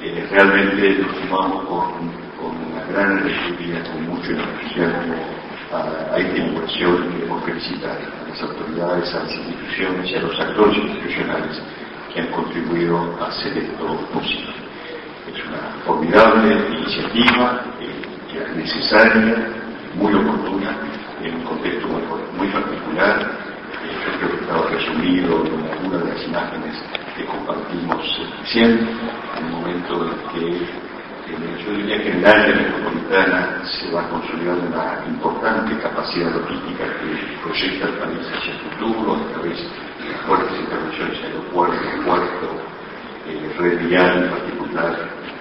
realmente nos sumamos con una gran alegría, con mucho entusiasmo a esta inauguración y queremos felicitar a las autoridades, a las instituciones y a los actores institucionales que han contribuido a hacer esto posible. Es una formidable iniciativa, que es necesaria, muy oportuna, en un contexto muy particular. Yo creo que estaba resumido en algunas de las imágenes que compartimos recién, en un momento en que yo diría que en el área metropolitana se va a consolidar una importante capacidad logística que proyecta el país hacia el futuro a través de fuertes intervenciones aeropuerto, red vial en particular,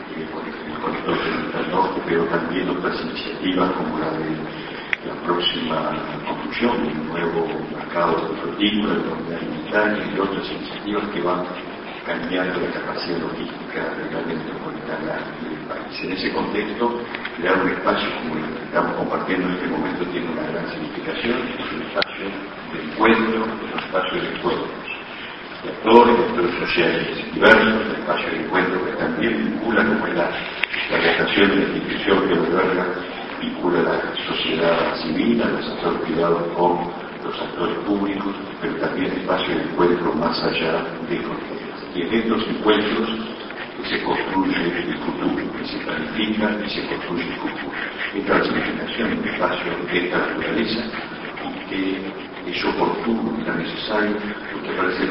el conector central norte, pero también otras iniciativas como la de la próxima construcción de un nuevo mercado de frutícola, de la unidad alimentaria y otras iniciativas que van cambiando la capacidad logística de la metropolitana del país. En ese contexto, crear un espacio como el que estamos compartiendo en este momento tiene una gran significación. Es un espacio de encuentro, es un espacio de encuentros de actores sociales diversos, un espacio de encuentro que también vincula, como es la vocación de la institución que lo alberga, vincula a la sociedad civil, a los actores privados con los actores públicos, pero también espacio de encuentro más allá de fronteras. Y en estos encuentros se construye el futuro, que se planifica y se construye el futuro. Esta es la significación de un espacio de esta naturaleza y que es oportuno y necesario, porque parece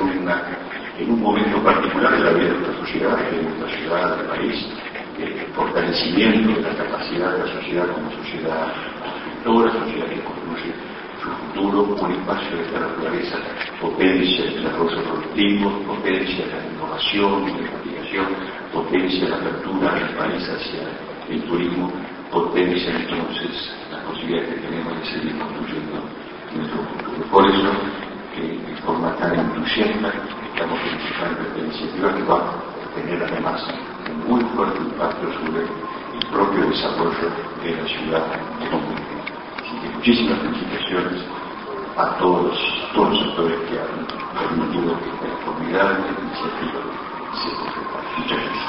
en un momento particular de la vida de nuestra sociedad, del país, el fortalecimiento de la capacidad de la sociedad como sociedad constructora, sociedad que construye su futuro, un espacio de esta naturaleza, potencia el desarrollo productivo, potencia la innovación y la investigación, potencia la apertura del país hacia el turismo, potencia entonces las posibilidades que tenemos de seguir construyendo nuestro futuro. Por eso, de forma tan entusiasta, estamos participando en esta iniciativa que va a tener además un muy fuerte impacto sobre el propio desarrollo de la ciudad de Concordia. Así que muchísimas felicitaciones a todos los actores que han permitido que esta formidable iniciativa se concrete. Muchas gracias.